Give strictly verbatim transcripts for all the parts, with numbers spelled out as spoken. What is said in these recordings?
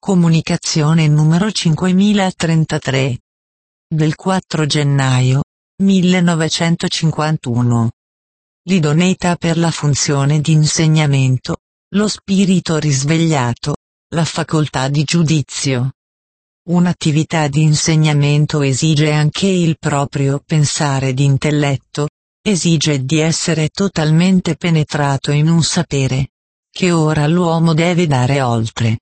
Comunicazione numero cinquemilatrentatré. Del quattro gennaio millenovecentocinquantuno. L'idoneità per la funzione di insegnamento, lo spirito risvegliato, la facoltà di giudizio. Un'attività di insegnamento esige anche il proprio pensare di intelletto, esige di essere totalmente penetrato in un sapere, che ora l'uomo deve dare oltre.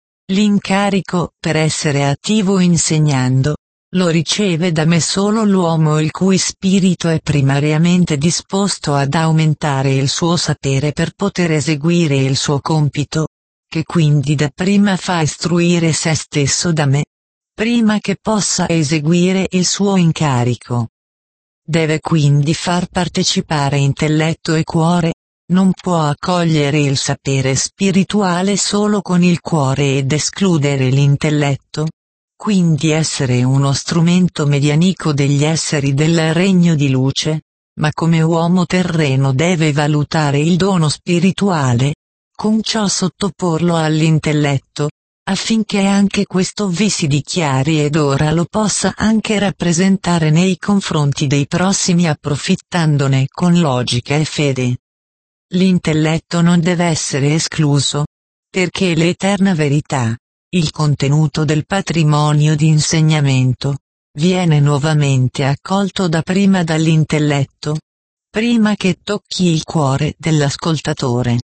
L'incarico per essere attivo insegnando, lo riceve da me solo l'uomo il cui spirito è primariamente disposto ad aumentare il suo sapere per poter eseguire il suo compito, che quindi dapprima fa istruire se stesso da me, prima che possa eseguire il suo incarico. Deve quindi far partecipare intelletto e cuore, non può accogliere il sapere spirituale solo con il cuore ed escludere l'intelletto, quindi essere uno strumento medianico degli esseri del regno di luce, ma come uomo terreno deve valutare il dono spirituale, con ciò sottoporlo all'intelletto, affinché anche questo vi si dichiari ed ora lo possa anche rappresentare nei confronti dei prossimi approfittandone con logica e fede. L'intelletto non deve essere escluso, perché l'eterna verità, il contenuto del patrimonio di insegnamento, viene nuovamente accolto dapprima dall'intelletto, prima che tocchi il cuore dell'ascoltatore.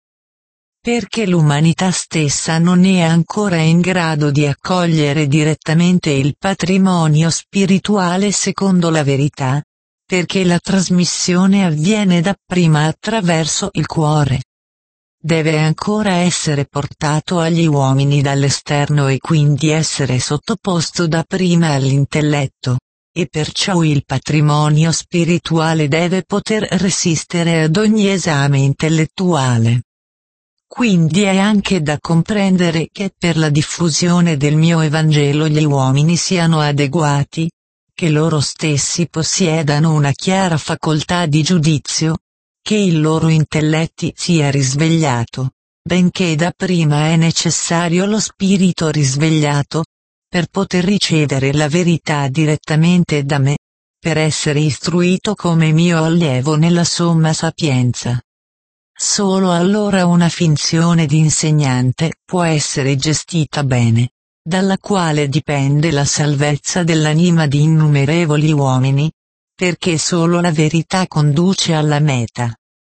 Perché l'umanità stessa non è ancora in grado di accogliere direttamente il patrimonio spirituale secondo la verità, perché la trasmissione avviene dapprima attraverso il cuore. Deve ancora essere portato agli uomini dall'esterno e quindi essere sottoposto dapprima all'intelletto, e perciò il patrimonio spirituale deve poter resistere ad ogni esame intellettuale. Quindi è anche da comprendere che per la diffusione del mio Evangelo gli uomini siano adeguati, che loro stessi possiedano una chiara facoltà di giudizio, che il loro intelletti sia risvegliato, benché dapprima è necessario lo spirito risvegliato, per poter ricevere la verità direttamente da me, per essere istruito come mio allievo nella somma sapienza. Solo allora una finzione di insegnante può essere gestita bene, dalla quale dipende la salvezza dell'anima di innumerevoli uomini, perché solo la verità conduce alla meta.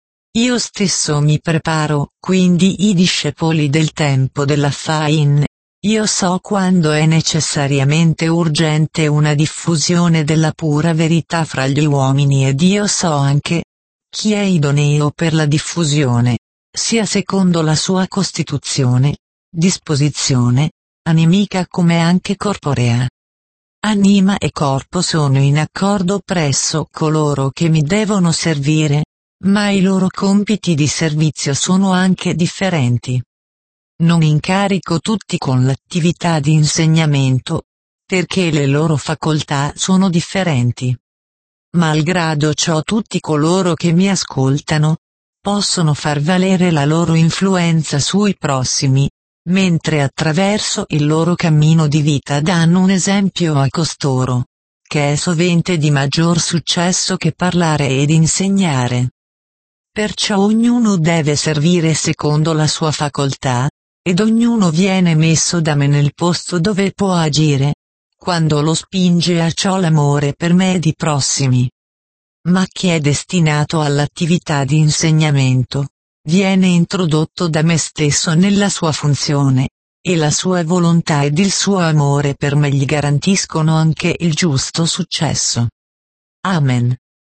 Io stesso mi preparo, quindi i discepoli del tempo della Fain, io so quando è necessariamente urgente una diffusione della pura verità fra gli uomini ed io so anche chi è idoneo per la diffusione, sia secondo la sua costituzione, disposizione, animica come anche corporea. Anima e corpo sono in accordo presso coloro che mi devono servire, ma i loro compiti di servizio sono anche differenti. Non incarico tutti con l'attività di insegnamento, perché le loro facoltà sono differenti. Malgrado ciò tutti coloro che mi ascoltano, possono far valere la loro influenza sui prossimi, mentre attraverso il loro cammino di vita danno un esempio a costoro, che è sovente di maggior successo che parlare ed insegnare. Perciò ognuno deve servire secondo la sua facoltà, ed ognuno viene messo da me nel posto dove può agire, quando lo spinge a ciò l'amore per me ed i prossimi. Ma chi è destinato all'attività di insegnamento, viene introdotto da me stesso nella sua funzione, e la sua volontà ed il suo amore per me gli garantiscono anche il giusto successo. Amen.